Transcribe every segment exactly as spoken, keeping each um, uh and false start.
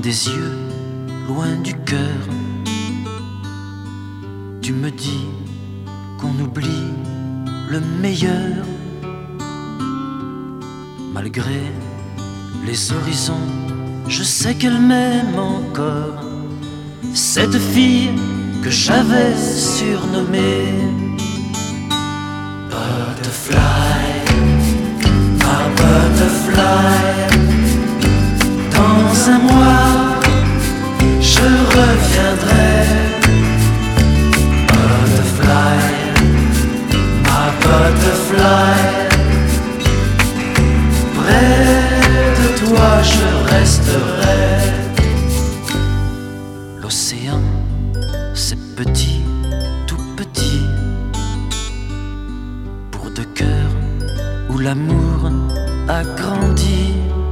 des yeux, loin du cœur. Tu me dis qu'on oublie le meilleur. Malgré les horizons, je sais qu'elle m'aime encore. Cette fille que j'avais surnommée Butterfly, ma butterfly. Dans un mois, je reviendrai. Butterfly, ma butterfly. Près de toi je resterai. L'océan, c'est petit, tout petit, pour deux cœurs où l'amour a grandi.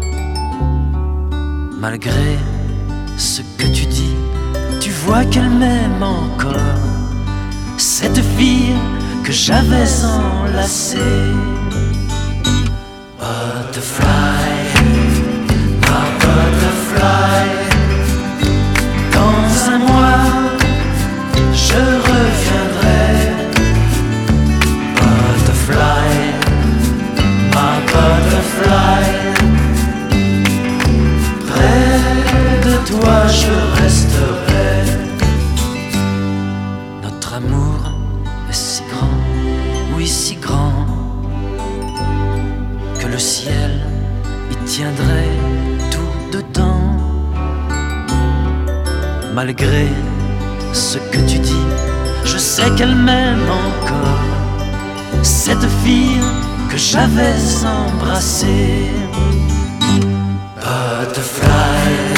Malgré ce que tu dis, tu vois qu'elle m'aime encore. Cette fille que j'avais enlacée. Butterfly, ma butterfly. Dans un mois, je reviendrai. Butterfly, ma butterfly. Près de toi je resterai. Notre amour est si grand, oui si grand, que le ciel y tiendrait tout dedans. Malgré ce que tu dis, je sais qu'elle m'aime encore. Cette fille que j'avais embrassée. Butterfly,